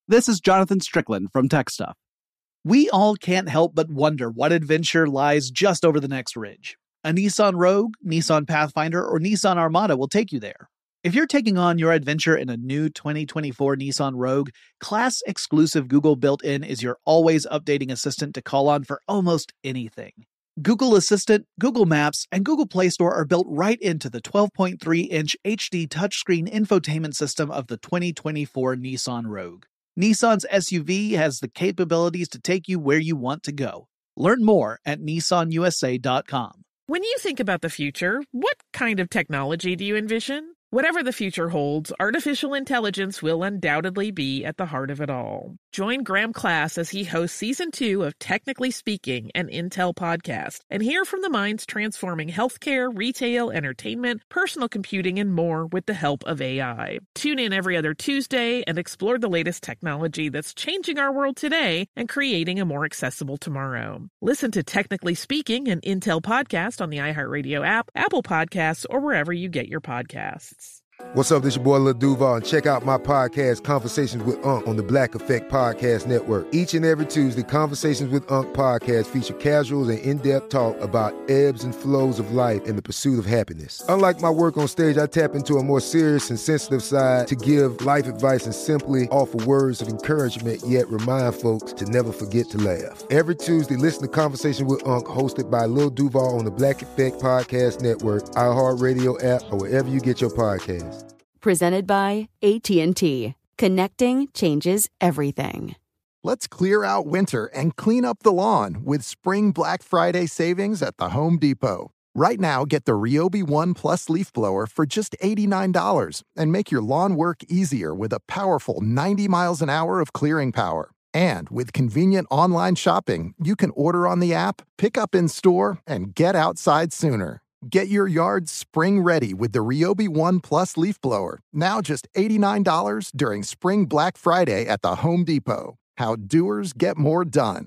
This is Jonathan Strickland from Tech Stuff. We all can't help but wonder what adventure lies just over the next ridge. A Nissan Rogue, Nissan Pathfinder, or Nissan Armada will take you there. If you're taking on your adventure in a new 2024 Nissan Rogue, class-exclusive Google built-in is your always updating assistant to call on for almost anything. Google Assistant, Google Maps, and Google Play Store are built right into the 12.3-inch HD touchscreen infotainment system of the 2024 Nissan Rogue. Nissan's SUV has the capabilities to take you where you want to go. Learn more at nissanusa.com. When you think about the future, what kind of technology do you envision? Whatever the future holds, artificial intelligence will undoubtedly be at the heart of it all. Join Graham Class as he hosts Season 2 of Technically Speaking, an Intel podcast, and hear from the minds transforming healthcare, retail, entertainment, personal computing, and more with the help of AI. Tune in every other Tuesday and explore the latest technology that's changing our world today and creating a more accessible tomorrow. Listen to Technically Speaking, an Intel podcast on the iHeartRadio app, Apple Podcasts, or wherever you get your podcasts. What's up, this your boy Lil Duval, and check out my podcast, Conversations with Unc, on the Black Effect Podcast Network. Each and every Tuesday, Conversations with Unc podcast feature casual and in-depth talk about ebbs and flows of life and the pursuit of happiness. Unlike my work on stage, I tap into a more serious and sensitive side to give life advice and simply offer words of encouragement, yet remind folks to never forget to laugh. Every Tuesday, listen to Conversation with Unc, hosted by Lil Duval on the Black Effect Podcast Network, iHeartRadio app, or wherever you get your podcasts. Presented by AT&T. Connecting changes everything. Let's clear out winter and clean up the lawn with Spring Black Friday savings at the Home Depot. Right now, get the Ryobi One Plus leaf blower for just $89 and make your lawn work easier with a powerful 90 miles an hour of clearing power. And with convenient online shopping, you can order on the app, pick up in store, and get outside sooner. Get your yard spring ready with the Ryobi One Plus leaf blower. Now just $89 during Spring Black Friday at the Home Depot. How doers get more done.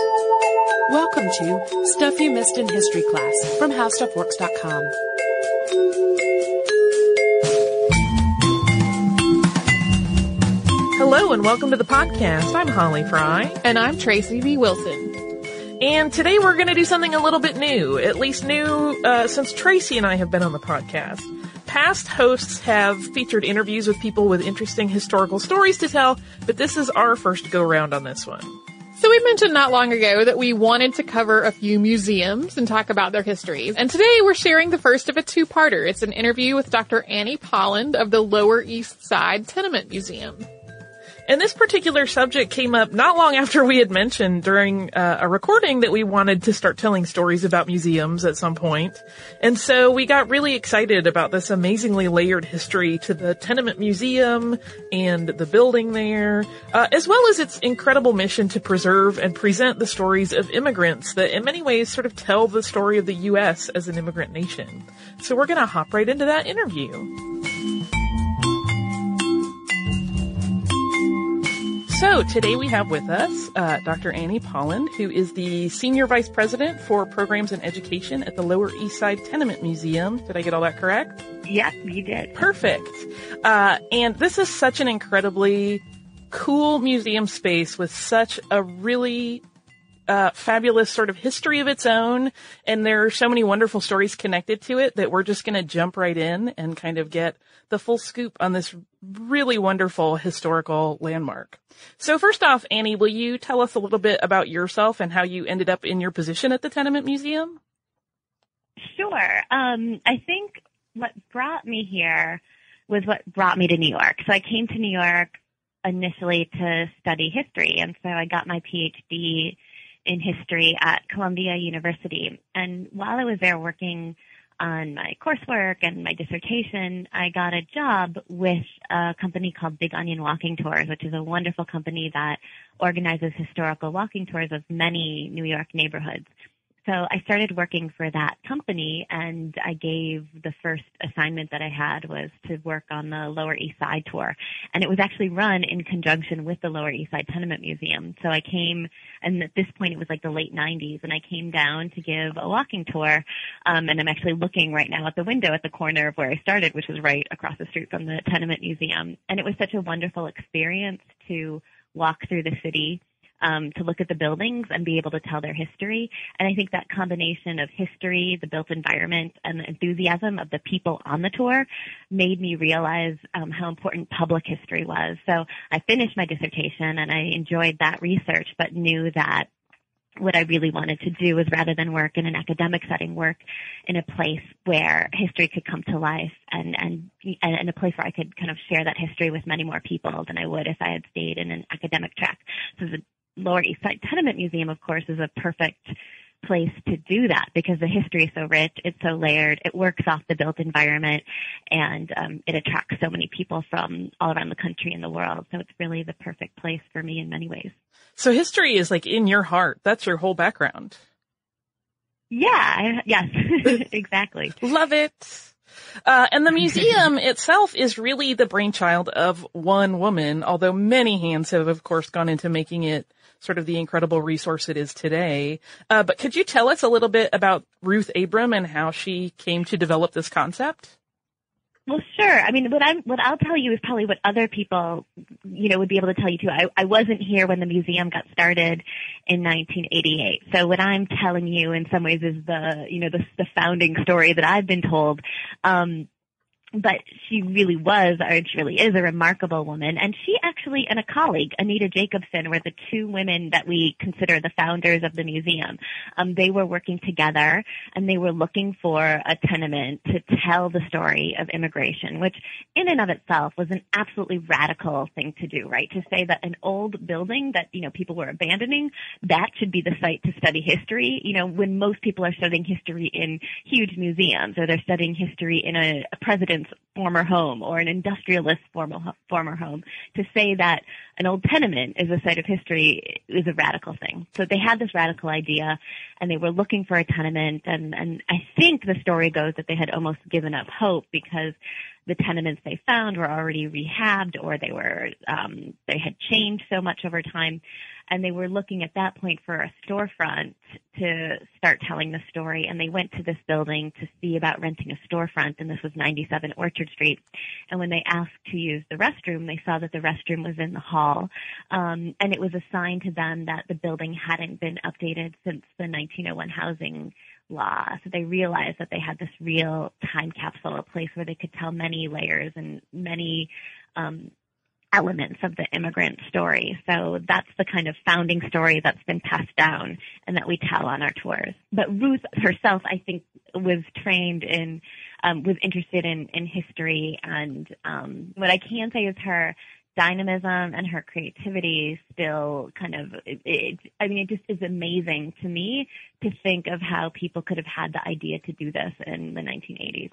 Welcome to Stuff You Missed in History Class from HowStuffWorks.com. Hello and welcome to the podcast. I'm Holly Fry. And I'm Tracy V. Wilson. And today we're going to do something a little bit new, at least new since Tracy and I have been on the podcast. Past hosts have featured interviews with people with interesting historical stories to tell, but this is our first go-round on this one. So we mentioned not long ago that we wanted to cover a few museums and talk about their histories. And today we're sharing the first of a two-parter. It's an interview with Dr. Annie Polland of the Lower East Side Tenement Museum. And this particular subject came up not long after we had mentioned during a recording that we wanted to start telling stories about museums at some point. And so we got really excited about this amazingly layered history to the Tenement Museum and the building there, as well as its incredible mission to preserve and present the stories of immigrants that in many ways sort of tell the story of the U.S. as an immigrant nation. So we're going to hop right into that interview. So today we have with us Dr. Annie Polland, who is the Senior Vice President for Programs and Education at the Lower East Side Tenement Museum. Did I get all that correct? Yes, you did. Perfect. And this is such an incredibly cool museum space with such a really fabulous sort of history of its own. And there are so many wonderful stories connected to it that we're just going to jump right in and kind of get the full scoop on this really wonderful historical landmark. So first off, Annie, will you tell us a little bit about yourself and how you ended up in your position at the Tenement Museum? Sure. I think what brought me here was what brought me to New York. So I came to New York initially to study history, and so I got my PhD in history at Columbia University. And while I was there working on my coursework and my dissertation, I got a job with a company called Big Onion Walking Tours, which is a wonderful company that organizes historical walking tours of many New York neighborhoods. So I started working for that company, and I gave the first assignment that I had was to work on the Lower East Side tour. And it was actually run in conjunction with the Lower East Side Tenement Museum. So I came, and at this point it was like the late 90s, and I came down to give a walking tour. And I'm actually looking right now at the window at the corner of where I started, which was right across the street from the Tenement Museum. And it was such a wonderful experience to walk through the city, to look at the buildings and be able to tell their history. And I think that combination of history, the built environment, and the enthusiasm of the people on the tour made me realize how important public history was. So I finished my dissertation and I enjoyed that research, but knew that what I really wanted to do was, rather than work in an academic setting, work in a place where history could come to life and a place where I could kind of share that history with many more people than I would if I had stayed in an academic track. So the Lower East Side Tenement Museum, of course, is a perfect place to do that because the history is so rich, it's so layered, it works off the built environment, and it attracts so many people from all around the country and the world. So it's really the perfect place for me in many ways. So history is like in your heart. That's your whole background. Yeah, yes, exactly. Love it. And the museum itself is really the brainchild of one woman, although many hands have, of course, gone into making it sort of the incredible resource it is today. But could you tell us a little bit about Ruth Abram and how she came to develop this concept? Well, sure. I mean, what I'll tell you is probably what other people, would be able to tell you too. I wasn't here when the museum got started in 1988. So what I'm telling you in some ways is the founding story that I've been told. But she really was, or she really is, a remarkable woman. And she actually and a colleague, Anita Jacobson, were the two women that we consider the founders of the museum. They were working together, and they were looking for a tenement to tell the story of immigration, which in and of itself was an absolutely radical thing to do, right? To say that an old building that, people were abandoning, that should be the site to study history, when most people are studying history in huge museums, or they're studying history in a president's former home or an industrialist's former home. To say that an old tenement is a site of history is a radical thing. So they had this radical idea, and they were looking for a tenement, and I think the story goes that they had almost given up hope because the tenements they found were already rehabbed, or they had changed so much over time. And they were looking at that point for a storefront to start telling the story. And they went to this building to see about renting a storefront, and this was 97 Orchard Street. And when they asked to use the restroom, they saw that the restroom was in the hall. And it was a sign to them that the building hadn't been updated since the 1901 housing law. So they realized that they had this real time capsule, a place where they could tell many layers and many elements of the immigrant story. So that's the kind of founding story that's been passed down and that we tell on our tours. But Ruth herself, I think, was trained in, was interested in history. And what I can say is her dynamism and her creativity still kind of, it just is amazing to me to think of how people could have had the idea to do this in the 1980s.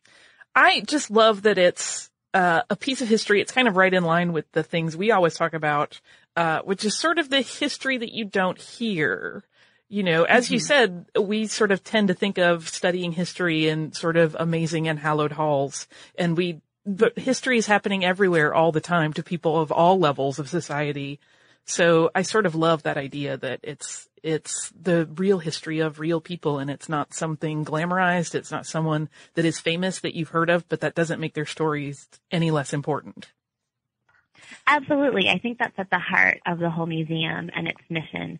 I just love that it's a piece of history. It's kind of right in line with the things we always talk about, which is sort of the history that you don't hear. As you said, we sort of tend to think of studying history in sort of amazing and hallowed halls, and but history is happening everywhere all the time to people of all levels of society. So I sort of love that idea that it's the real history of real people, and it's not something glamorized. It's not someone that is famous that you've heard of, but that doesn't make their stories any less important. Absolutely. I think that's at the heart of the whole museum and its mission.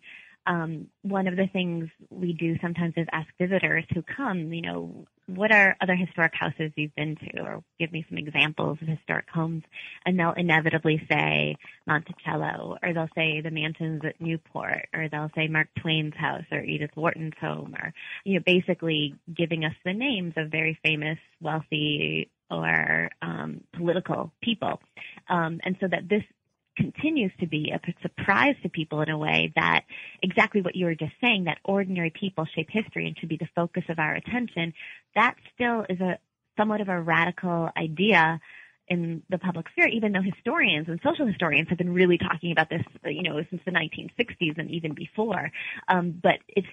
One of the things we do sometimes is ask visitors who come, what are other historic houses you've been to, or give me some examples of historic homes, and they'll inevitably say Monticello, or they'll say the mansions at Newport, or they'll say Mark Twain's house or Edith Wharton's home, or basically giving us the names of very famous, wealthy, or political people, and so that this continues to be a surprise to people in a way that exactly what you were just saying, that ordinary people shape history and should be the focus of our attention, that still is somewhat of a radical idea in the public sphere, even though historians and social historians have been really talking about this, since the 1960s and even before. But it's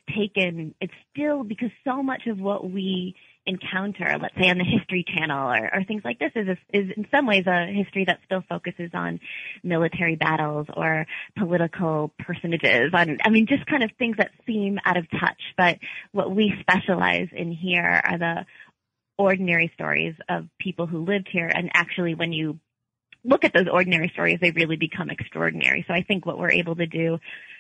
still, because so much of what we encounter, let's say on the History Channel or things like this, is in some ways a history that still focuses on military battles or political personages, just kind of things that seem out of touch. But what we specialize in here are the ordinary stories of people who lived here. And actually, when you look at those ordinary stories, they really become extraordinary. So I think what we're able to do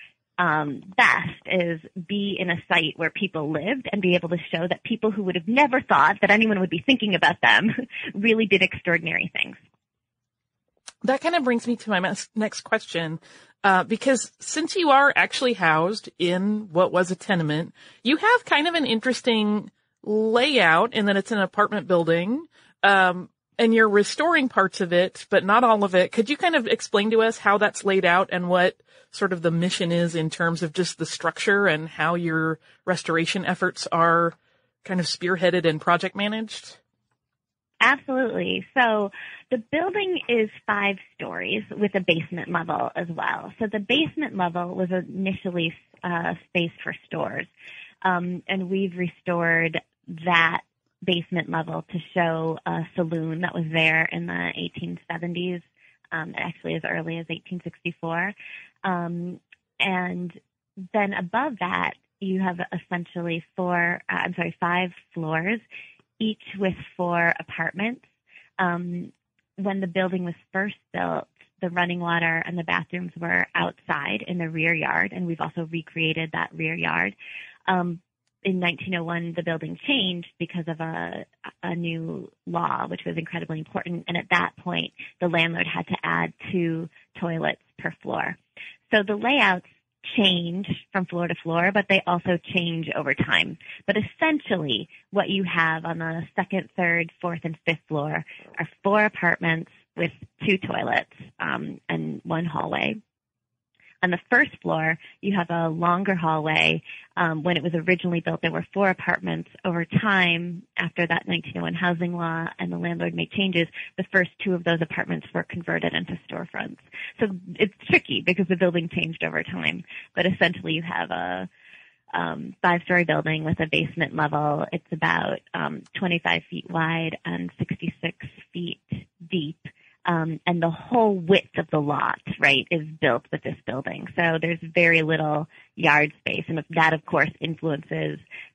best is be in a site where people lived and be able to show that people who would have never thought that anyone would be thinking about them really did extraordinary things. That kind of brings me to my next question, because since you are actually housed in what was a tenement, you have kind of an interesting layout in that it's an apartment building, and you're restoring parts of it, but not all of it. Could you kind of explain to us how that's laid out and what sort of the mission is in terms of just the structure and how your restoration efforts are kind of spearheaded and project managed? Absolutely. So the building is 5 stories with a basement level as well. So the basement level was initially space for stores, and we've restored that basement level to show a saloon that was there in the 1870s, actually as early as 1864. And then above that, you have essentially 5 floors, each with 4 apartments. When the building was first built, the running water and the bathrooms were outside in the rear yard, and we've also recreated that rear yard. In 1901, the building changed because of a new law, which was incredibly important. And at that point, the landlord had to add 2 toilets per floor. So the layouts change from floor to floor, but they also change over time. But essentially, what you have on the 2nd, 3rd, 4th, and 5th floor are 4 apartments with 2 toilets and 1 hallway. On the 1st floor, you have a longer hallway. When it was originally built, there were 4 apartments. Over time, after that 1901 housing law and the landlord made changes, the first 2 of those apartments were converted into storefronts. So it's tricky because the building changed over time. But essentially, you have a 5-story building with a basement level. It's about 25 feet wide and 66 feet deep. And the whole width of the lot, right, is built with this building. So there's very little yard space. And that, of course, influences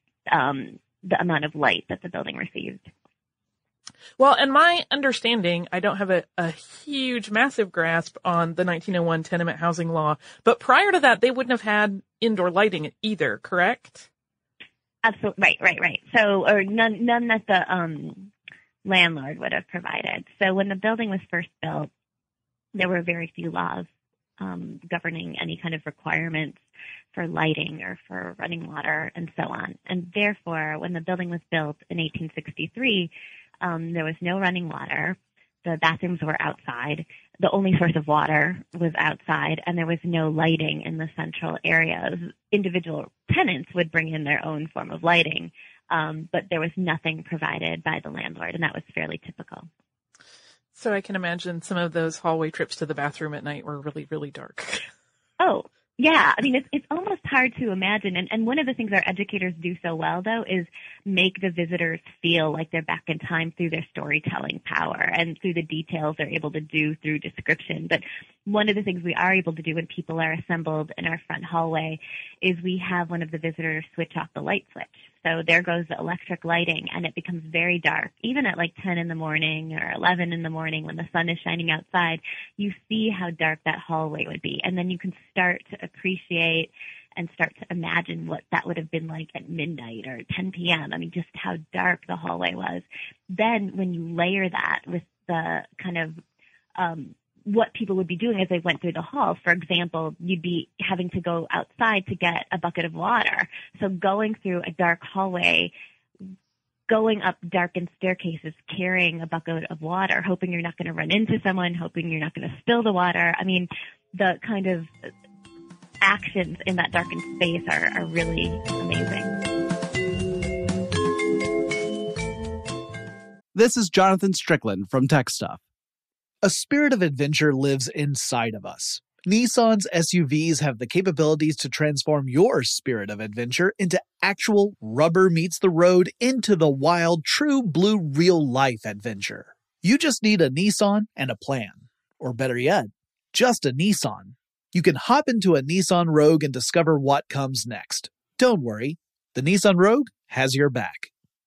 the amount of light that the building received. Well, and my understanding, I don't have a huge, massive grasp on the 1901 tenement housing law, but prior to that, they wouldn't have had indoor lighting either, correct? Absolutely. Right. So, or none that the landlord would have provided. So when the building was first built, there were very few laws governing any kind of requirements for lighting or for running water and so on. And therefore, when the building was built in 1863, there was no running water. The bathrooms were outside. The only source of water was outside, and there was no lighting in the central areas. Individual tenants would bring in their own form of lighting, but there was nothing provided by the landlord, and that was fairly typical. So I can imagine some of those hallway trips to the bathroom at night were really, really dark. Oh, yeah. I mean, it's almost hard to imagine. And one of the things our educators do so well, though, is make the visitors feel like they're back in time through their storytelling power and through the details they're able to do through description. But one of the things we are able to do when people are assembled in our front hallway is we have one of the visitors switch off the light switch. So there goes the electric lighting, and it becomes very dark. Even at like 10 in the morning or 11 in the morning when the sun is shining outside, you see how dark that hallway would be. And then you can start to appreciate and start to imagine what that would have been like at midnight or 10 p.m. I mean, just how dark the hallway was. Then when you layer that with the kind of what people would be doing as they went through the halls. For example, you'd be having to go outside to get a bucket of water. So going through a dark hallway, going up darkened staircases, carrying a bucket of water, hoping you're not going to run into someone, hoping you're not going to spill the water. I mean, the kind of actions in that darkened space are really amazing. This is Jonathan Strickland from Tech Stuff. A spirit of adventure lives inside of us. Nissan's SUVs have the capabilities to transform your spirit of adventure into actual rubber meets the road into the wild, true blue real life adventure. You just need a Nissan and a plan. Or better yet, just a Nissan. You can hop into a Nissan Rogue and discover what comes next. Don't worry, the Nissan Rogue has your back.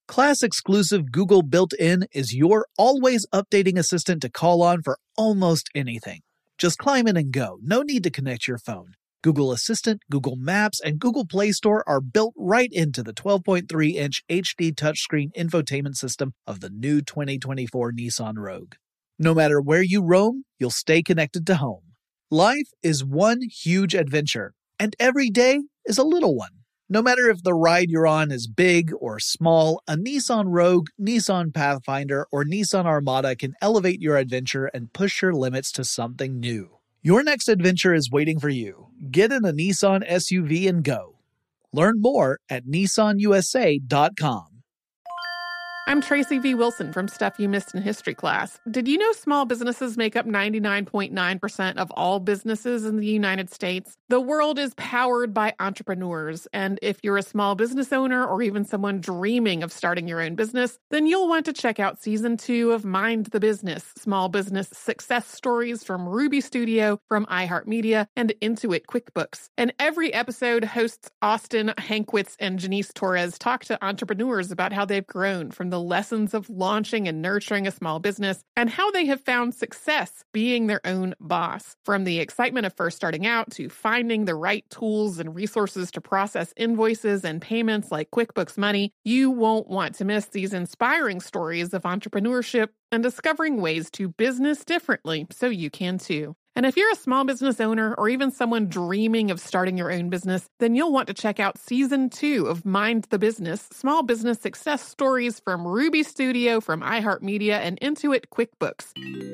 Class exclusive Google built-in is your always updating assistant to call on for almost anything. Just climb in and go. No need to connect your phone. Google Assistant, Google Maps, and Google Play Store are built right into the 12.3-inch HD touchscreen infotainment system of the new 2024 Nissan Rogue. No matter where you roam, you'll stay connected to home. Life is one huge adventure, and every day is a little one. No matter if the ride you're on is big or small, a Nissan Rogue, Nissan Pathfinder, or Nissan Armada can elevate your adventure and push your limits to something new. Your next adventure is waiting for you. Get in a Nissan SUV and go. Learn more at nissanusa.com. I'm Tracy V. Wilson from Stuff You Missed in History Class. Did you know small businesses make up 99.9% of all businesses in the United States? The world is powered by entrepreneurs, and if you're a small business owner or even someone dreaming of starting your own business, then you'll want to check out Season 2 of Mind the Business, Small Business Success Stories from Ruby Studio, from iHeartMedia, and Intuit QuickBooks. And every episode, hosts Austin Hankwitz and Janice Torres talk to entrepreneurs about how they've grown from the lessons of launching and nurturing a small business and how they have found success being their own boss. From the excitement of first starting out to finding the right tools and resources to process invoices and payments like QuickBooks Money, you won't want to miss these inspiring stories of entrepreneurship and discovering ways to business differently so you can too. And if you're a small business owner or even someone dreaming of starting your own business, then you'll want to check out Season 2 of Mind the Business, Small Business Success Stories from Ruby Studio, from iHeartMedia, and Intuit QuickBooks.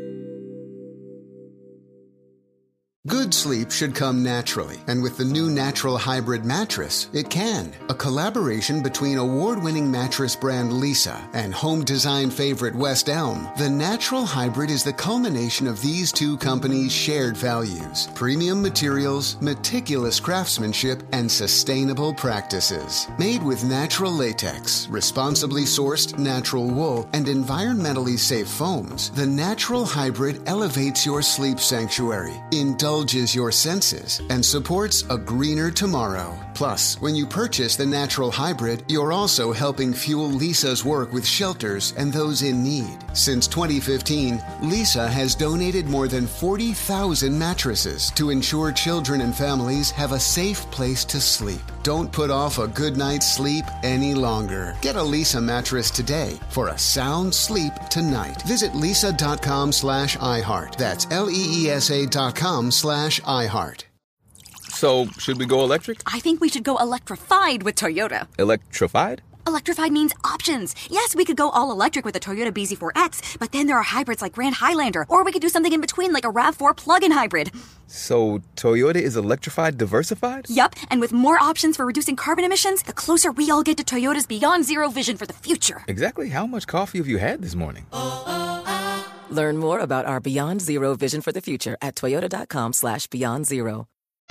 Good sleep should come naturally, and with the new Natural Hybrid mattress, it can. A collaboration between award-winning mattress brand Leesa and home design favorite West Elm, the Natural Hybrid is the culmination of these two companies' shared values: premium materials, meticulous craftsmanship, and sustainable practices. Made with natural latex, responsibly sourced natural wool, and environmentally safe foams, the Natural Hybrid elevates your sleep sanctuary, indulges your senses, and supports a greener tomorrow. Plus, when you purchase the Natural Hybrid, you're also helping fuel Leesa's work with shelters and those in need. Since 2015, Leesa has donated more than 40,000 mattresses to ensure children and families have a safe place to sleep. Don't put off a good night's sleep any longer. Get a Leesa mattress today for a sound sleep tonight. Visit leesa.com/iHeart. That's LEESA.com/iHeart. So, should we go electric? I think we should go electrified with Toyota. Electrified? Electrified means options. Yes, we could go all electric with the Toyota BZ4X, but then there are hybrids like Grand Highlander, or we could do something in between like a RAV4 plug-in hybrid. So, Toyota is electrified diversified? Yup, and with more options for reducing carbon emissions, the closer we all get to Toyota's Beyond Zero vision for the future. Exactly how much coffee have you had this morning? Learn more about our Beyond Zero vision for the future at toyota.com/Beyond Zero.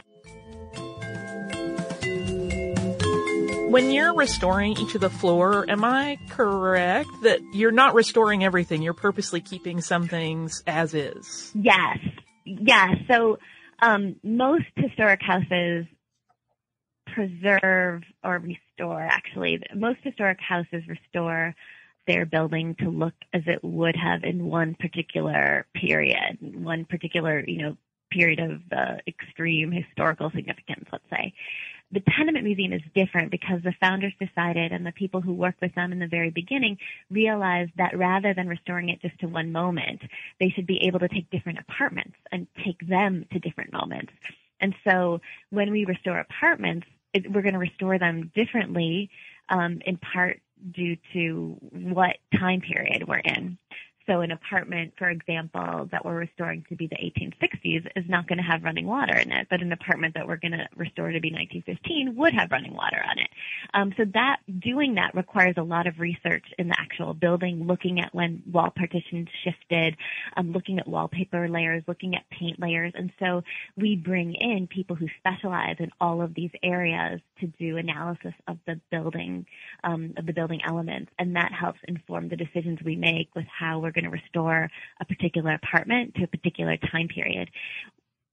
When you're restoring each of the floor, am I correct that you're not restoring everything? You're purposely keeping some things as is? Yes. Yeah. So most historic houses preserve or restore, actually. Most historic houses restore their building to look as it would have in one particular period, one particular, period of extreme historical significance, let's say. The Tenement Museum is different because the founders decided, and the people who worked with them in the very beginning realized that rather than restoring it just to one moment, they should be able to take different apartments and take them to different moments. And so when we restore apartments, we're going to restore them differently, in part due to what time period we're in. So an apartment, for example, that we're restoring to be the 1860s is not going to have running water in it, but an apartment that we're going to restore to be 1915 would have running water on it. So doing that requires a lot of research in the actual building, looking at when wall partitions shifted, looking at wallpaper layers, looking at paint layers. And so we bring in people who specialize in all of these areas to do analysis of the building elements, and that helps inform the decisions we make with how we're going to restore a particular apartment to a particular time period.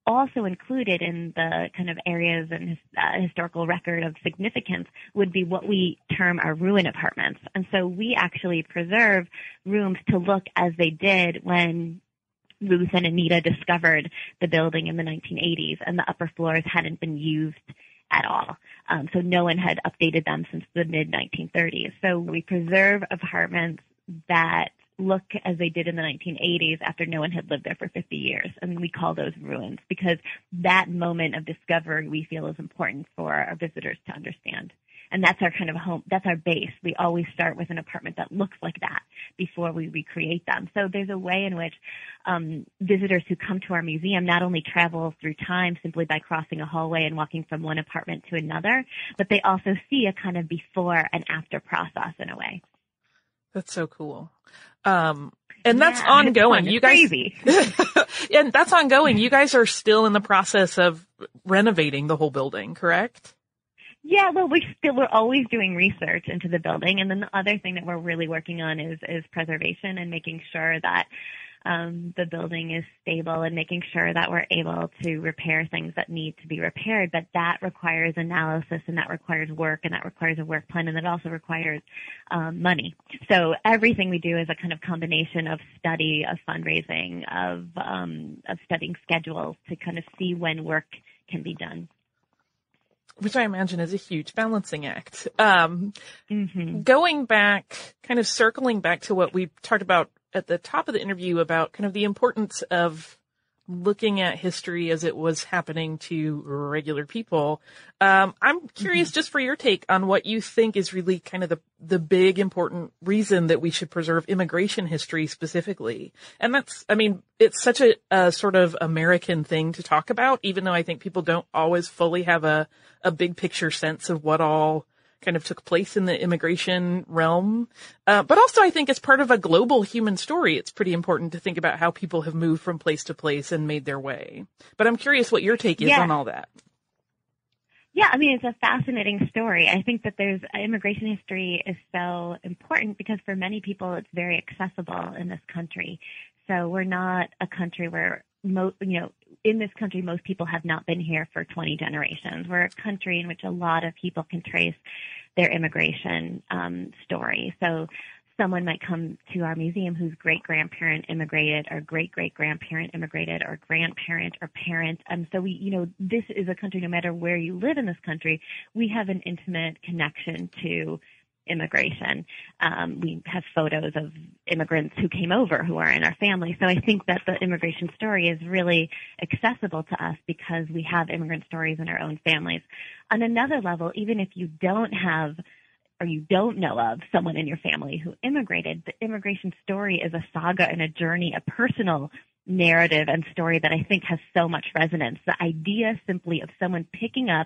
also included in the kind of areas and historical record of significance would be what we term our ruin apartments. And so we actually preserve rooms to look as they did when Ruth and Anita discovered the building in the 1980s, and the upper floors hadn't been used at all. So no one had updated them since the mid-1930s. So we preserve apartments that look as they did in the 1980s after no one had lived there for 50 years. And we call those ruins because that moment of discovery we feel is important for our visitors to understand. And that's our kind of home, that's our base. We always start with an apartment that looks like that before we recreate them. So there's a way in which visitors who come to our museum not only travel through time simply by crossing a hallway and walking from one apartment to another, but they also see a kind of before and after process in a way. That's so cool. And that's ongoing. You guys, crazy. And that's ongoing. You guys are still in the process of renovating the whole building, correct? Yeah, well, we're always doing research into the building, and then the other thing that we're really working on is preservation and making sure that the building is stable and making sure that we're able to repair things that need to be repaired. But that requires analysis, and that requires work, and that requires a work plan, and that also requires money. So everything we do is a kind of combination of study, of fundraising, of studying schedules to kind of see when work can be done. Which I imagine is a huge balancing act. Going back, kind of circling back to what we talked about at the top of the interview about kind of the importance of looking at history as it was happening to regular people. I'm curious just for your take on what you think is really kind of the big important reason that we should preserve immigration history specifically. And that's, I mean, it's such a sort of American thing to talk about, even though I think people don't always fully have a big picture sense of what all kind of took place in the immigration realm. But also I think as part of a global human story, it's pretty important to think about how people have moved from place to place and made their way. But I'm curious what your take is on all that. Yeah, I mean, it's a fascinating story. I think that immigration history is so important because for many people it's very accessible in this country. So we're not a country where in this country, most people have not been here for 20 generations. We're a country in which a lot of people can trace their immigration story. So someone might come to our museum whose great-grandparent immigrated or great-great-grandparent immigrated or grandparent or parent. So this is a country, no matter where you live in this country, we have an intimate connection to immigration. We have photos of immigrants who came over who are in our family. So I think that the immigration story is really accessible to us because we have immigrant stories in our own families. On another level, even if you don't have or you don't know of someone in your family who immigrated, the immigration story is a saga and a journey, a personal narrative and story that I think has so much resonance. The idea simply of someone picking up,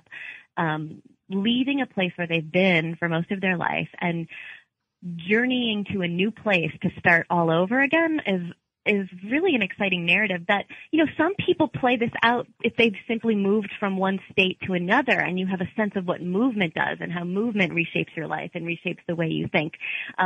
leaving a place where they've been for most of their life and journeying to a new place to start all over again is really an exciting narrative that, some people play this out if they've simply moved from one state to another and you have a sense of what movement does and how movement reshapes your life and reshapes the way you think.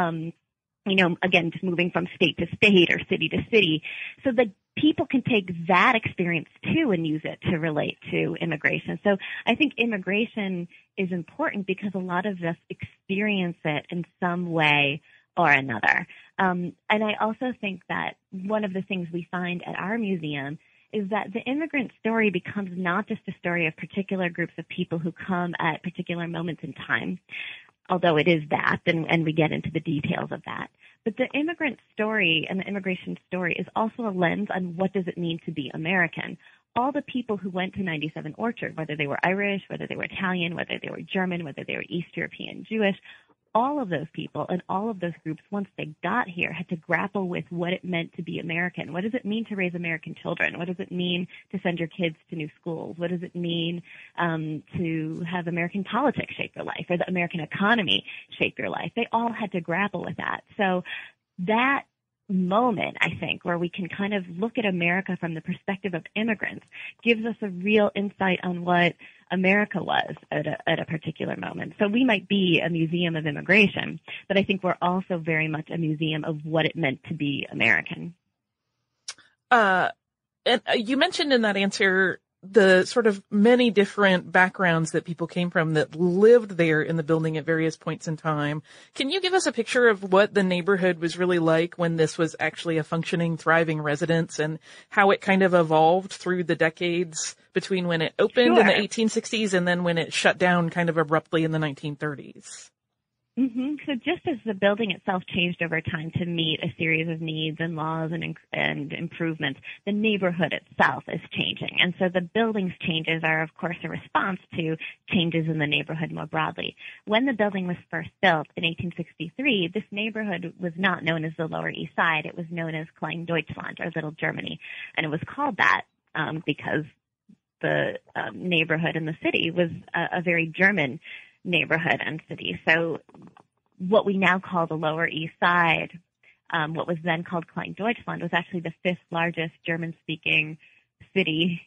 Again, just moving from state to state or city to city. So that people can take that experience too and use it to relate to immigration. So I think immigration is important because a lot of us experience it in some way or another. And I also think that one of the things we find at our museum is that the immigrant story becomes not just a story of particular groups of people who come at particular moments in time, although it is that, and we get into the details of that. But the immigrant story and the immigration story is also a lens on what does it mean to be American. All the people who went to 97 Orchard, whether they were Irish, whether they were Italian, whether they were German, whether they were East European, Jewish, all of those people and all of those groups, once they got here, had to grapple with what it meant to be American. What does it mean to raise American children? What does it mean to send your kids to new schools? What does it mean to have American politics shape your life or the American economy shape your life? They all had to grapple with that. So that moment, I think, where we can kind of look at America from the perspective of immigrants gives us a real insight on what America was at a particular moment. So we might be a museum of immigration, but I think we're also very much a museum of what it meant to be American. And you mentioned in that answer the sort of many different backgrounds that people came from that lived there in the building at various points in time. Can you give us a picture of what the neighborhood was really like when this was actually a functioning, thriving residence, and how it kind of evolved through the decades between when it opened in the 1860s and then when it shut down kind of abruptly in the 1930s? So just as the building itself changed over time to meet a series of needs and laws and improvements, the neighborhood itself is changing. And so the building's changes are, of course, a response to changes in the neighborhood more broadly. When the building was first built in 1863, this neighborhood was not known as the Lower East Side. It was known as Klein Deutschland, or Little Germany. And it was called that because the neighborhood in the city was a very German neighborhood and city. So what we now call the Lower East Side, what was then called Klein Deutschland, was actually the fifth largest German-speaking city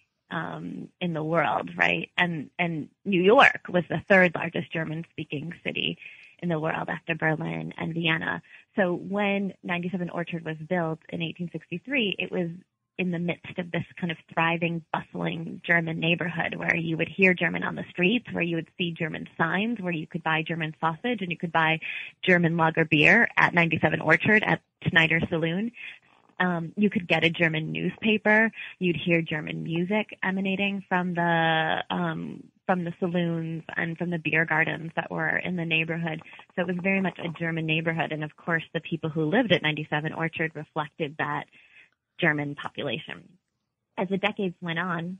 in the world, right? And New York was the third largest German-speaking city in the world after Berlin and Vienna. So when 97 Orchard was built in 1863, it was in the midst of this kind of thriving, bustling German neighborhood where you would hear German on the streets, where you would see German signs, where you could buy German sausage and you could buy German lager beer at 97 Orchard at Schneider Saloon. You could get a German newspaper. You'd hear German music emanating from the saloons and from the beer gardens that were in the neighborhood. So it was very much a German neighborhood. And of course, the people who lived at 97 Orchard reflected that German population. As the decades went on,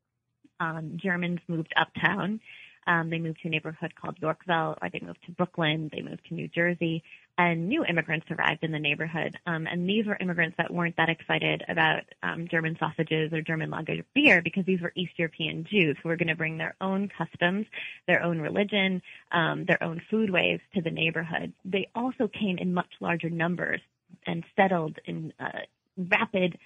Germans moved uptown. They moved to a neighborhood called Yorkville, or they moved to Brooklyn, they moved to New Jersey, and new immigrants arrived in the neighborhood. And these were immigrants that weren't that excited about German sausages or German lager beer because these were East European Jews who were going to bring their own customs, their own religion, their own foodways to the neighborhood. They also came in much larger numbers and settled in rapid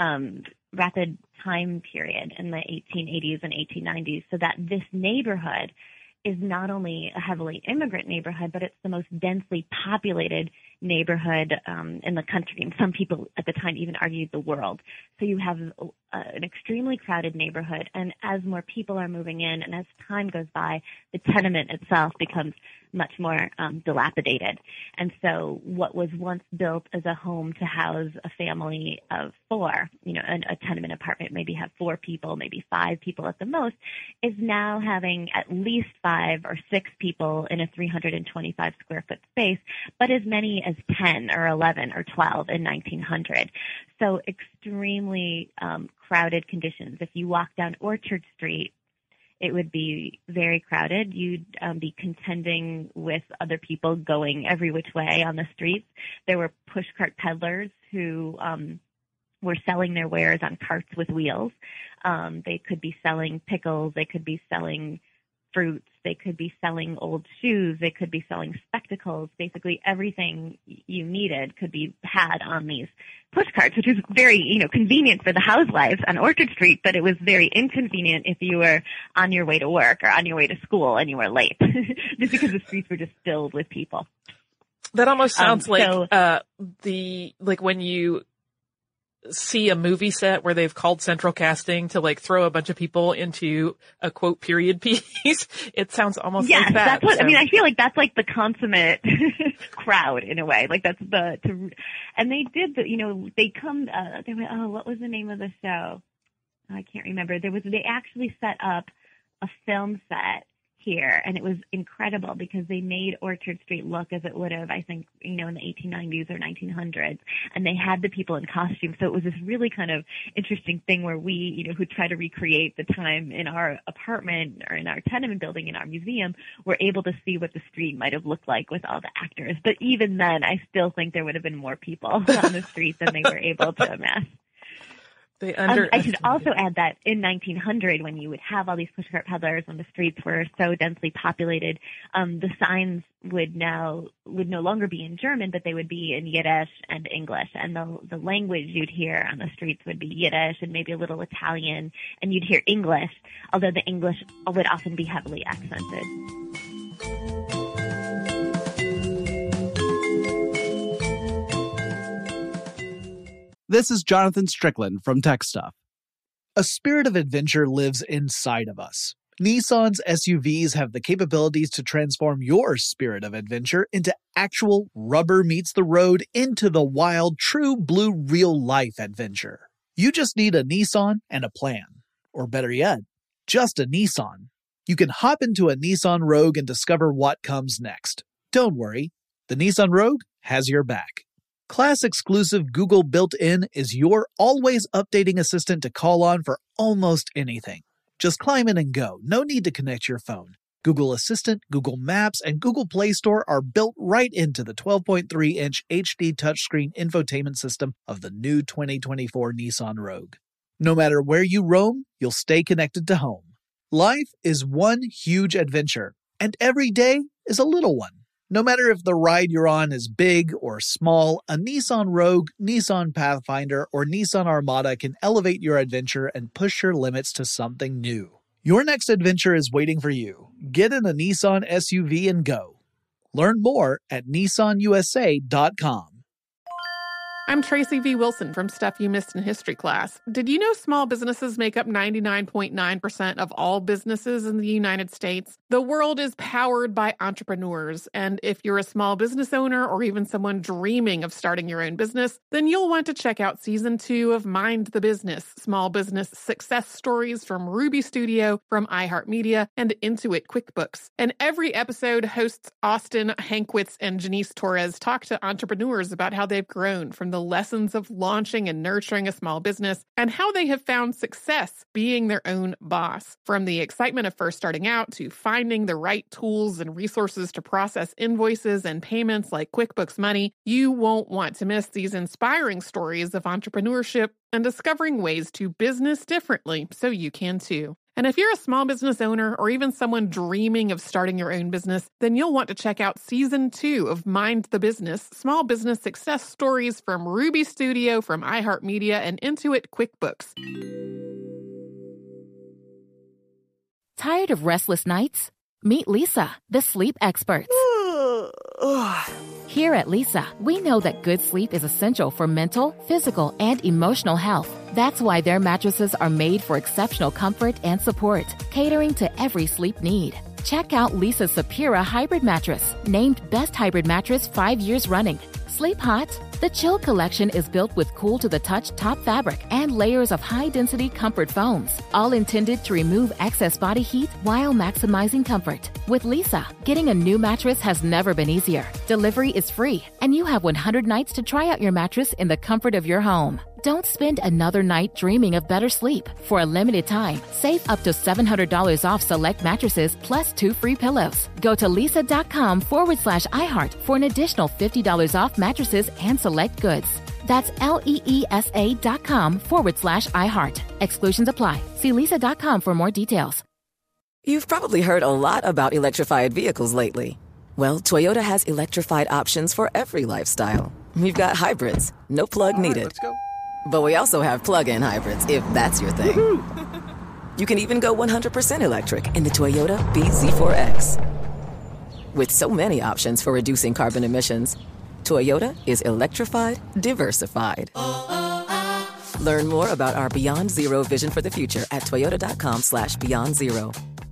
time period in the 1880s and 1890s, so that this neighborhood is not only a heavily immigrant neighborhood, but it's the most densely populated neighborhood in the country. And some people at the time even argued the world. So you have an extremely crowded neighborhood, and as more people are moving in and as time goes by, the tenement itself becomes much more dilapidated. And so what was once built as a home to house a family of four, a tenement apartment maybe have 4 people, maybe 5 people at the most, is now having at least 5 or 6 people in a 325 square foot space, but as many as 10 or 11 or 12 in 1900. So extremely crowded conditions. If you walk down Orchard Street, it would be very crowded. You'd be contending with other people going every which way on the streets. There were pushcart peddlers who were selling their wares on carts with wheels. They could be selling pickles. They could be selling fruits. They could be selling old shoes. They could be selling spectacles. Basically everything you needed could be had on these push carts, which is very, convenient for the housewives on Orchard Street, but it was very inconvenient if you were on your way to work or on your way to school and you were late, just because the streets were just filled with people. That almost sounds like when you see a movie set where they've called central casting to throw a bunch of people into a quote period piece. It sounds almost like that. That's what, I feel like that's like the consummate crowd in a way. Like that's and they did they come, what was the name of the show? I can't remember. They actually set up a film set here, and it was incredible because they made Orchard Street look as it would have, I think, in the 1890s or 1900s, and they had the people in costume. So it was this really kind of interesting thing where we, who try to recreate the time in our apartment or in our tenement building in our museum, were able to see what the street might have looked like with all the actors. But even then, I still think there would have been more people on the street than they were able to amass. I should also add that in 1900, when you would have all these pushcart peddlers when the streets were so densely populated, the signs would no longer be in German, but they would be in Yiddish and English. And the language you'd hear on the streets would be Yiddish and maybe a little Italian, and you'd hear English, although the English would often be heavily accented. This is Jonathan Strickland from Tech Stuff. A spirit of adventure lives inside of us. Nissan's SUVs have the capabilities to transform your spirit of adventure into actual rubber meets the road, into the wild, true blue real-life adventure. You just need a Nissan and a plan. Or better yet, just a Nissan. You can hop into a Nissan Rogue and discover what comes next. Don't worry, the Nissan Rogue has your back. Class-exclusive Google built-in is your always updating assistant to call on for almost anything. Just climb in and go. No need to connect your phone. Google Assistant, Google Maps, and Google Play Store are built right into the 12.3-inch HD touchscreen infotainment system of the new 2024 Nissan Rogue. No matter where you roam, you'll stay connected to home. Life is one huge adventure, and every day is a little one. No matter if the ride you're on is big or small, a Nissan Rogue, Nissan Pathfinder, or Nissan Armada can elevate your adventure and push your limits to something new. Your next adventure is waiting for you. Get in a Nissan SUV and go. Learn more at nissanusa.com. I'm Tracy V. Wilson from Stuff You Missed in History Class. Did you know small businesses make up 99.9% of all businesses in the United States? The world is powered by entrepreneurs, and if you're a small business owner or even someone dreaming of starting your own business, then you'll want to check out Season 2 of Mind the Business, small business success stories from Ruby Studio, from iHeartMedia, and Intuit QuickBooks. And every episode, hosts Austin Hankwitz and Janice Torres talk to entrepreneurs about how they've grown from the lessons of launching and nurturing a small business and how they have found success being their own boss. From the excitement of first starting out to finding the right tools and resources to process invoices and payments like QuickBooks Money, you won't want to miss these inspiring stories of entrepreneurship and discovering ways to business differently so you can too. And if you're a small business owner or even someone dreaming of starting your own business, then you'll want to check out Season 2 of Mind the Business, small business success stories from Ruby Studio, from iHeartMedia, and Intuit QuickBooks. Tired of restless nights? Meet Leesa, the sleep experts. Here at Leesa, we know that good sleep is essential for mental, physical, and emotional health. That's why their mattresses are made for exceptional comfort and support, catering to every sleep need. Check out Leesa's Sapira Hybrid Mattress, named Best Hybrid Mattress 5 years running. Sleep hot? The Chill Collection is built with cool-to-the-touch top fabric and layers of high-density comfort foams, all intended to remove excess body heat while maximizing comfort. With Leesa, getting a new mattress has never been easier. Delivery is free, and you have 100 nights to try out your mattress in the comfort of your home. Don't spend another night dreaming of better sleep. For a limited time, save up to $700 off select mattresses plus 2 free pillows. Go to leesa.com/iHeart for an additional $50 off mattresses and select goods. That's LEESA.com/iHeart. Exclusions apply. See leesa.com for more details. You've probably heard a lot about electrified vehicles lately. Well, Toyota has electrified options for every lifestyle. We've got hybrids, no plug needed. Let's go. But we also have plug-in hybrids, if that's your thing. You can even go 100% electric in the Toyota bZ4X. With so many options for reducing carbon emissions, Toyota is electrified, diversified. Learn more about our Beyond Zero vision for the future at toyota.com/beyondzero.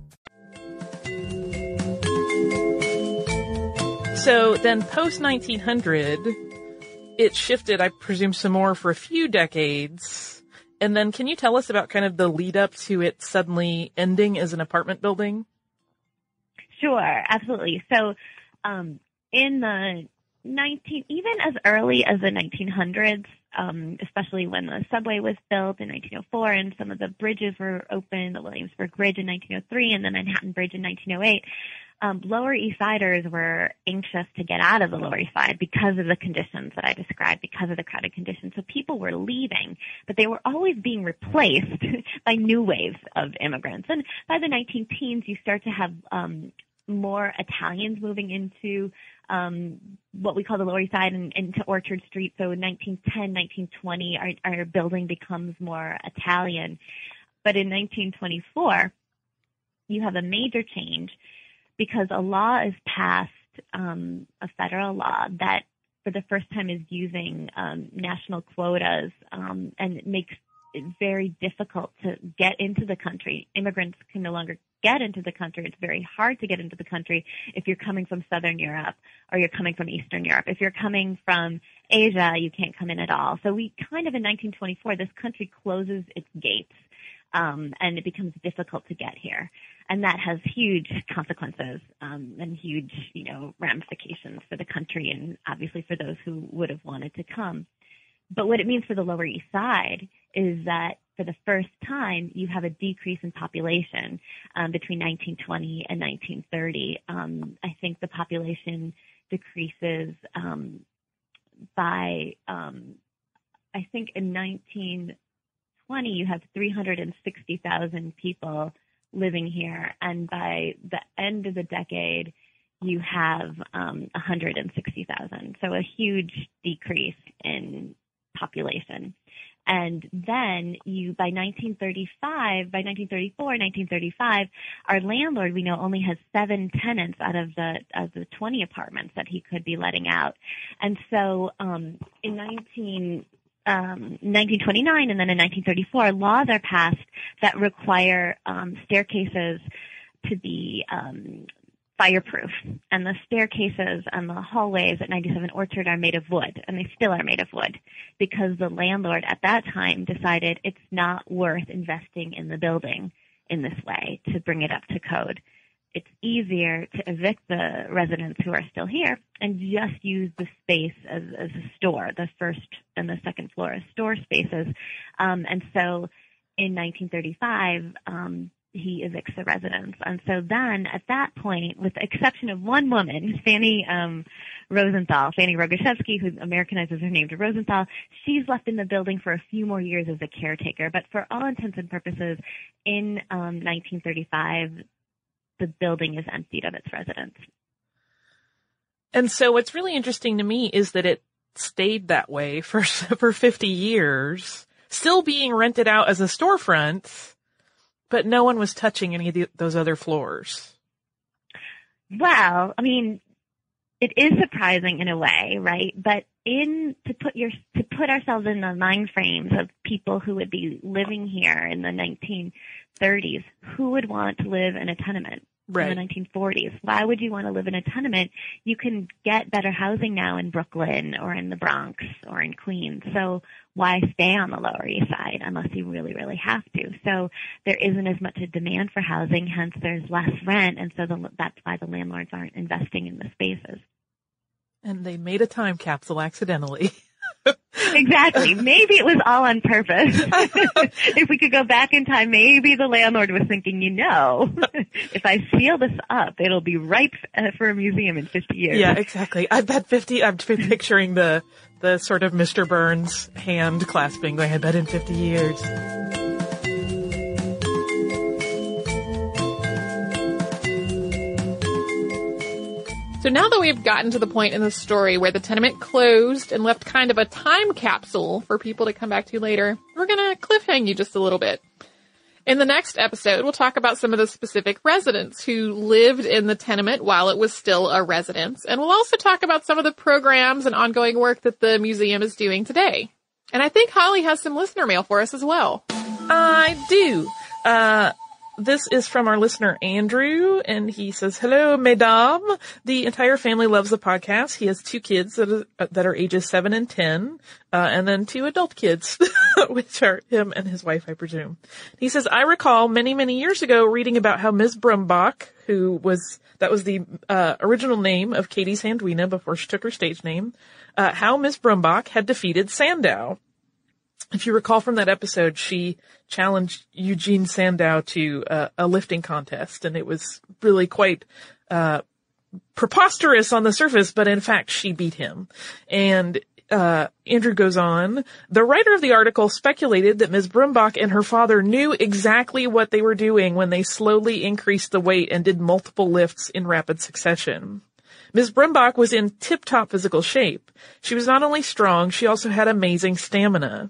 So then post-1900, it shifted, I presume, some more for a few decades. And then can you tell us about kind of the lead up to it suddenly ending as an apartment building? Sure, absolutely. So in the even as early as the 1900s, especially when the subway was built in 1904 and some of the bridges were opened, the Williamsburg Bridge in 1903 and the Manhattan Bridge in 1908, Lower East Siders were anxious to get out of the Lower East Side because of the conditions that I described, because of the crowded conditions. So people were leaving, but they were always being replaced by new waves of immigrants. And by the 19-teens, you start to have more Italians moving into what we call the Lower East Side and into Orchard Street. So in 1910, 1920, our building becomes more Italian. But in 1924, you have a major change because a law is passed, a federal law that for the first time is using national quotas and it's very difficult to get into the country. Immigrants can no longer get into the country. It's very hard to get into the country if you're coming from Southern Europe or you're coming from Eastern Europe. If you're coming from Asia, you can't come in at all. So we kind of, in 1924, this country closes its gates, and it becomes difficult to get here. And that has huge consequences, and huge, ramifications for the country and obviously for those who would have wanted to come. But what it means for the Lower East Side is that for the first time, you have a decrease in population between 1920 and 1930. I think the population decreases by, I think in 1920, you have 360,000 people living here. And by the end of the decade, you have 160,000. So a huge decrease in population. And then by 1935, our landlord, we know, only has 7 tenants out of the 20 apartments that he could be letting out. And so in 1929 and then in 1934, laws are passed that require staircases to be fireproof, and the staircases and the hallways at 97 Orchard are made of wood, and they still are made of wood, because the landlord at that time decided it's not worth investing in the building in this way to bring it up to code. It's easier to evict the residents who are still here and just use the space as a store, the first and the second floor as store spaces. And so in 1935, he evicts the residents. And so then at that point, with the exception of one woman, Fanny Rogoszewski, who Americanizes her name to Rosenthal, she's left in the building for a few more years as a caretaker. But for all intents and purposes, in 1935, the building is emptied of its residents. And so what's really interesting to me is that it stayed that way for 50 years, still being rented out as a storefront, but no one was touching any of those other floors. Well, I mean, it is surprising in a way, right? But to put ourselves in the mind frames of people who would be living here in the 1930s, who would want to live in a tenement in the 1940s? Why would you want to live in a tenement? You can get better housing now in Brooklyn or in the Bronx or in Queens. So why stay on the Lower East Side unless you really, really have to? So there isn't as much a demand for housing, hence there's less rent, and so that's why the landlords aren't investing in the spaces. And they made a time capsule accidentally. Exactly. Maybe it was all on purpose. If we could go back in time, maybe the landlord was thinking, if I seal this up, it'll be ripe for a museum in 50 years. Yeah, exactly. I bet 50, I'm picturing the sort of Mr. Burns hand clasping, I bet in 50 years. So now that we've gotten to the point in the story where the tenement closed and left kind of a time capsule for people to come back to later, we're going to cliffhang you just a little bit. In the next episode, we'll talk about some of the specific residents who lived in the tenement while it was still a residence. And we'll also talk about some of the programs and ongoing work that the museum is doing today. And I think Holly has some listener mail for us as well. I do. This is from our listener, Andrew, and he says, "Hello, mesdames. The entire family loves the podcast. He has 2 kids that are ages 7 and 10, and then 2 adult kids, which are him and his wife, I presume." He says, "I recall many, many years ago reading about how Ms. Brumbach, that was the original name of Katie Sandwina before she took her stage name, how Ms. Brumbach had defeated Sandow. If you recall from that episode, she challenged Eugene Sandow to a lifting contest, and it was really quite preposterous on the surface, but in fact, she beat him." And Andrew goes on, "The writer of the article speculated that Ms. Brumbach and her father knew exactly what they were doing when they slowly increased the weight and did multiple lifts in rapid succession. Ms. Brumbach was in tip-top physical shape. She was not only strong, she also had amazing stamina.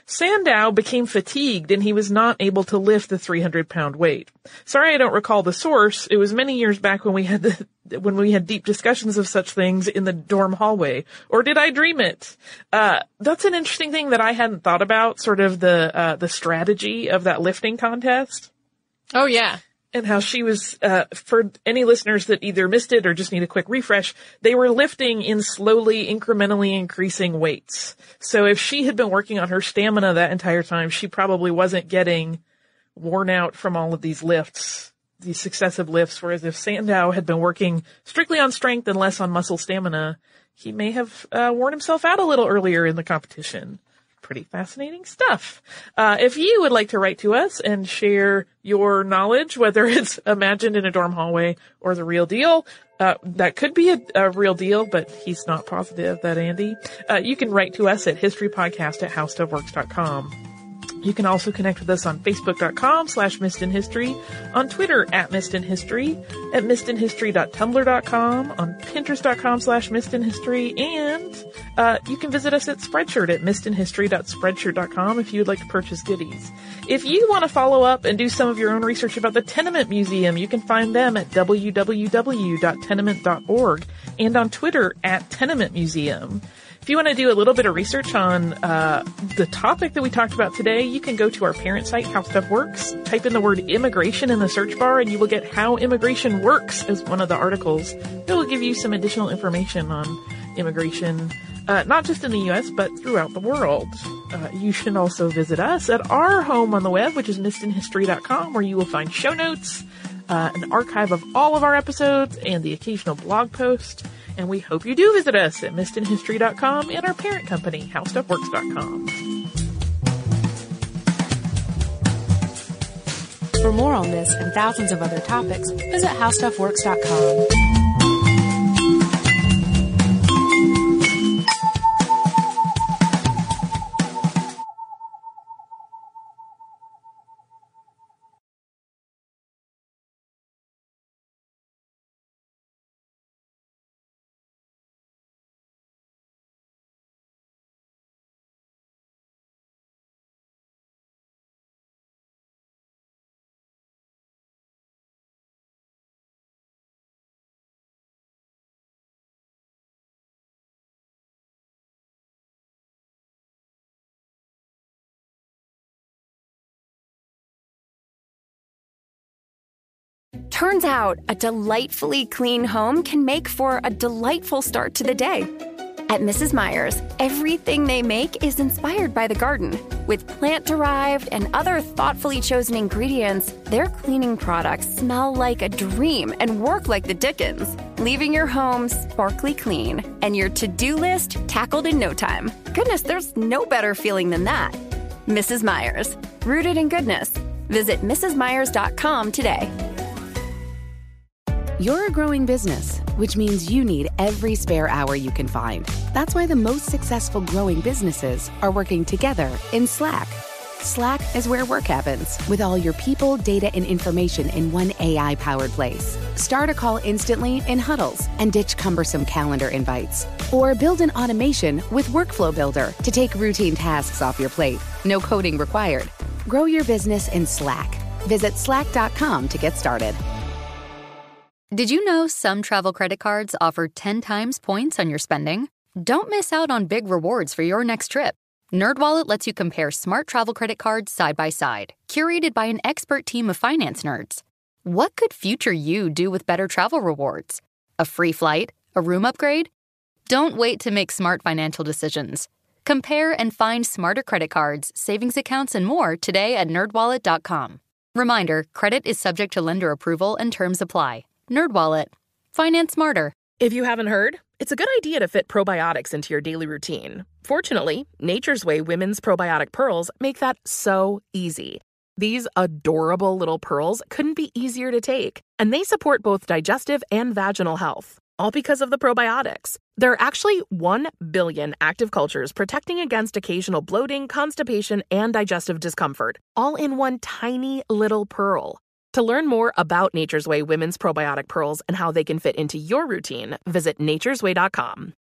Sandow became fatigued and he was not able to lift the 300-pound weight. Sorry I don't recall the source. It was many years back when we had deep discussions of such things in the dorm hallway. Or did I dream it? That's an interesting thing that I hadn't thought about, sort of the strategy of that lifting contest. Oh, yeah. And how she was, for any listeners that either missed it or just need a quick refresh, they were lifting in slowly, incrementally increasing weights. So if she had been working on her stamina that entire time, she probably wasn't getting worn out from all of these lifts, these successive lifts. Whereas if Sandow had been working strictly on strength and less on muscle stamina, he may have worn himself out a little earlier in the competition. Pretty fascinating stuff. If you would like to write to us and share your knowledge, whether it's imagined in a dorm hallway or the real deal, that could be a real deal, but he's not positive, that Andy. You can write to us at historypodcast@howstuffworks.com. You can also connect with us on Facebook.com/MissedInHistory, on Twitter @MissedInHistory, at MissedInHistory.tumblr.com, on Pinterest.com/MissedInHistory, and you can visit us at Spreadshirt at MissedInHistory.Spreadshirt.com if you would like to purchase goodies. If you want to follow up and do some of your own research about the Tenement Museum, you can find them at www.tenement.org and on Twitter @TenementMuseum. If you want to do a little bit of research on the topic that we talked about today, you can go to our parent site, How Stuff Works, type in the word immigration in the search bar, and you will get How Immigration Works as one of the articles. It will give you some additional information on immigration, not just in the U.S., but throughout the world. You should also visit us at our home on the web, which is missedinhistory.com, where you will find show notes, an archive of all of our episodes, and the occasional blog post. And we hope you do visit us at missedinhistory.com and our parent company, howstuffworks.com. For more on this and thousands of other topics, visit howstuffworks.com. Turns out, a delightfully clean home can make for a delightful start to the day. At Mrs. Meyer's, everything they make is inspired by the garden. With plant-derived and other thoughtfully chosen ingredients, their cleaning products smell like a dream and work like the Dickens, leaving your home sparkly clean and your to-do list tackled in no time. Goodness, there's no better feeling than that. Mrs. Meyer's, rooted in goodness. Visit mrsmeyers.com today. You're a growing business, which means you need every spare hour you can find. That's why the most successful growing businesses are working together in Slack. Slack is where work happens, with all your people, data, and information in one AI-powered place. Start a call instantly in huddles and ditch cumbersome calendar invites. Or build an automation with Workflow Builder to take routine tasks off your plate. No coding required. Grow your business in Slack. Visit slack.com to get started. Did you know some travel credit cards offer 10 times points on your spending? Don't miss out on big rewards for your next trip. NerdWallet lets you compare smart travel credit cards side by side, curated by an expert team of finance nerds. What could future you do with better travel rewards? A free flight? A room upgrade? Don't wait to make smart financial decisions. Compare and find smarter credit cards, savings accounts, and more today at NerdWallet.com. Reminder, credit is subject to lender approval and terms apply. NerdWallet. Finance smarter. If you haven't heard, it's a good idea to fit probiotics into your daily routine. Fortunately, Nature's Way Women's Probiotic Pearls make that so easy. These adorable little pearls couldn't be easier to take, and they support both digestive and vaginal health, all because of the probiotics. There are actually 1 billion active cultures protecting against occasional bloating, constipation, and digestive discomfort, all in one tiny little pearl. To learn more about Nature's Way Women's Probiotic Pearls and how they can fit into your routine, visit naturesway.com.